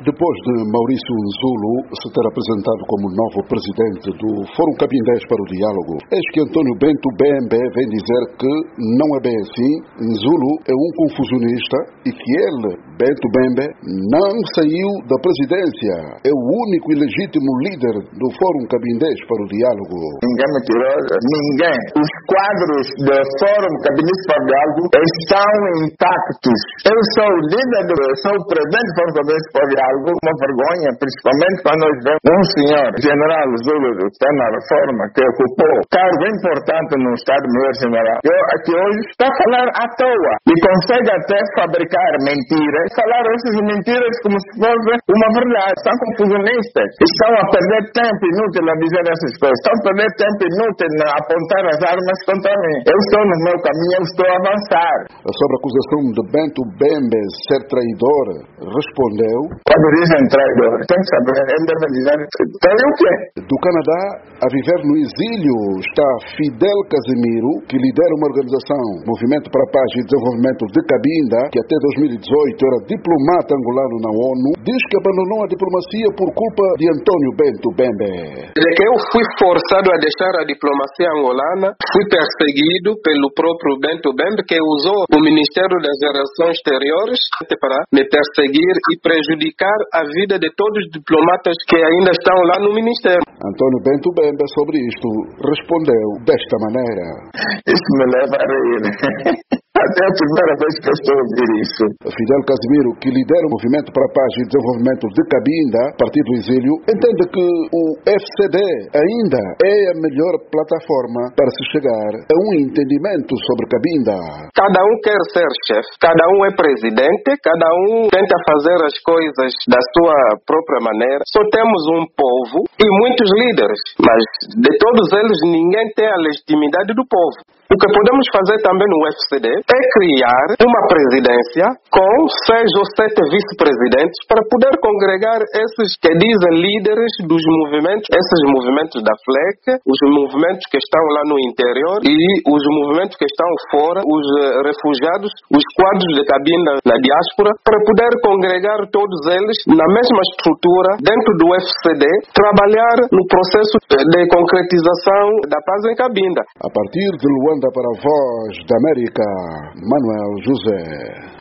Depois de Maurício Nzulo se ter apresentado como novo presidente do Fórum Cabindés para o Diálogo, eis que António Bento Bembe vem dizer que não é bem assim, Nzulo é um confusionista e que ele, Bento Bembe, não saiu da presidência, é o único e legítimo líder do Fórum Cabindés para o Diálogo. Ninguém me tirou, ninguém. Os quadros do Fórum Cabindés para o Diálogo estão intactos. Eu sou o líder, sou o presidente do Fórum Cabindés para o Diálogo, uma vergonha, principalmente quando nós vemos um senhor, general Zulu, que está na reforma, que ocupou cargo importante no Estado-Maior General. Eu aqui hoje está a falar à toa e consegue até fabricar mentiras, falar essas mentiras como se fosse uma verdade. São confusionistas, estão a perder tempo inútil a dizer essas coisas, estão a perder tempo inútil a apontar as armas contra mim. Eu estou no meu caminho, eu estou a avançar. Sobre a acusação de Bento Bembe ser traidor, respondeu: quando dizem traidor, tem que saber, ele deve dizer traiu o quê? Do Canadá a viver no exílio está Fidel Casimiro, que lidera uma organização, Movimento para a Paz e Desenvolvimento de Cabinda, que até 2018 era diplomata angolano na ONU, diz que abandonou a diplomacia por culpa de António Bento Bembe. Eu fui forçado a deixar a diplomacia angolana, fui perseguido pelo próprio Bento Bembe, que usou o Ministério das Relações Exteriores para me perseguir e prejudicar a vida de todos os diplomatas que ainda estão lá no Ministério. António Bento Bembe sobre isto respondeu desta maneira: isso me leva a rir. Até a primeira vez que eu estou a ouvir isso. Fidel Casimiro, que lidera o Movimento para a Paz e Desenvolvimento de Cabinda, Partido do Exílio, entende que o FCD ainda é a melhor plataforma para se chegar a um entendimento sobre Cabinda. Cada um quer ser chefe, cada um é presidente, cada um tenta fazer as coisas da sua própria maneira. Só temos um povo e muitos líderes, mas de todos eles ninguém tem a legitimidade do povo. O que podemos fazer também no FCD é criar uma presidência com 6 ou 7 vice-presidentes para poder congregar esses que dizem líderes dos movimentos, esses movimentos da FLEC, os movimentos que estão lá no interior e os movimentos que estão fora, os refugiados, os quadros de Cabinda na diáspora, para poder congregar todos eles na mesma estrutura dentro do FCD, trabalhar no processo de concretização da paz em Cabinda. A partir de Luanda para a Voz da América, Manuel José.